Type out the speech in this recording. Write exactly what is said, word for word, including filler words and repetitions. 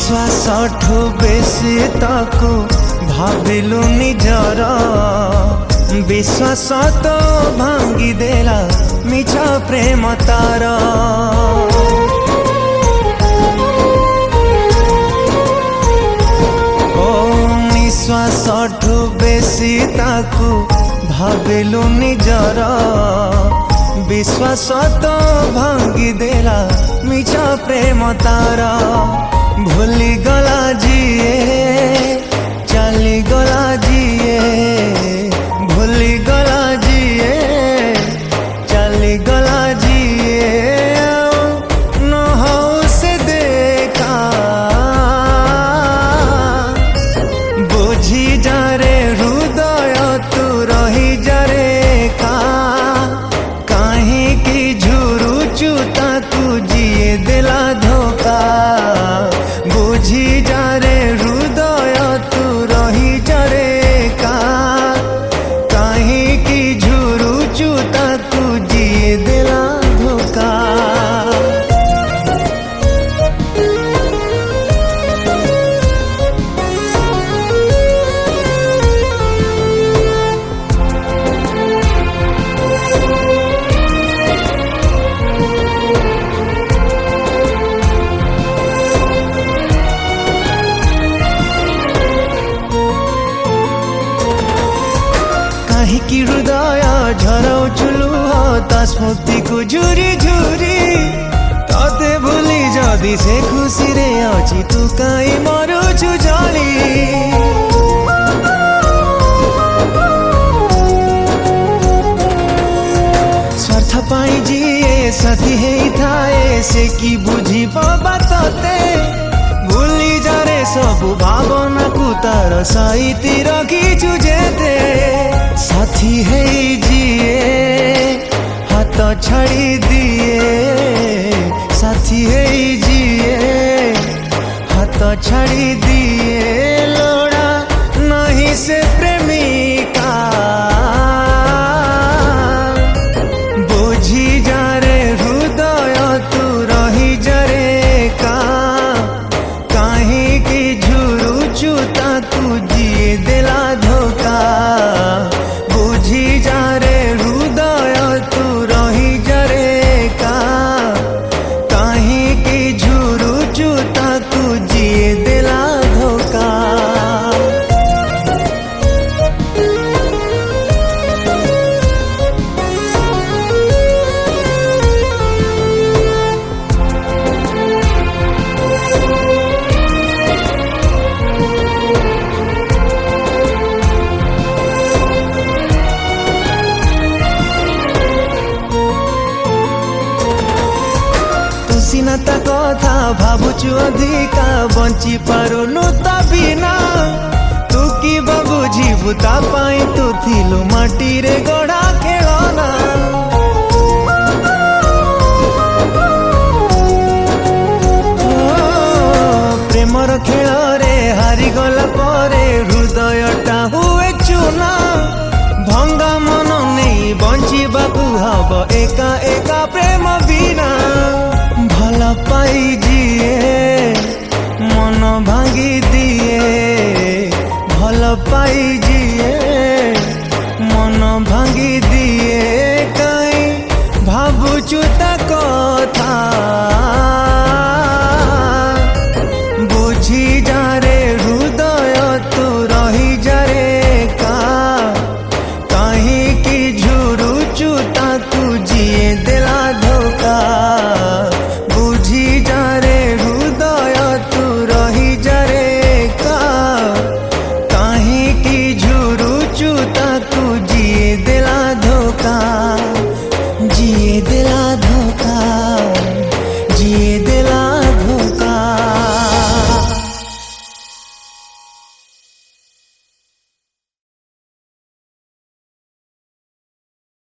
विश्वास ठू बेसी ताकू भाविलु निजर विश्वास तो भांगी देला मिछ प्रेम तार। ओ निश्वास ठू बेसी ताकू भाविलु निजर विश्वास तो भांगी देला मिछ प्रेम तार। भूली गला जिए चली गला जिए भूली गला जिए चली गला जिए न हो से देखा बुझी जा रे हृदय तू रही जा रे का कहीं की झुरु चूता तू जिए दिला धोखा। बुझी जा रे हृदय तू रही जा रे का कहीं की झुरु चूता तू जिए दिला धोखा। कि हृदय झराउ चुलुह ता स्मृति को झुरी झुरी तते भूली जदि से खुशी रे अछि तू काई मरुछु जली। स्वार्थ पाई जिए साथी हेई थाए से कि बुझी बाबा तते भूली जा रे सबु भावना को तार साइती रखिछु जेते। साथी है जिए हाथ छाड़ी दिए साथी है जिए हाथ छाड़ी दिए लोड़ा नहीं से प्रेमिका। बुझी जा रे हृदय तू रही जा रे का कहीं की झुरु चूता तू जिए दिला धोखा। बुझी जा रे हृदय तू रही जा रे का कहीं की झुरु चूता तू जिए दिला धोखा। सिना ता कथा भावुचु अधिका बंची पारुनु ता बिना तू की बुझीबु ता पाई तू थिलु माटी रे गढ़ा खेलना। प्रेमर खेल रे हारी गला परे हृदयटा हुए चुना भंगा मन नहीं बंचिबाकू हब एका एका प्रेम बिना। भल पाई जिए मन भांगी दिए भल पाई जिए मन भांगी दिए कहीं भावुचु ता कथा।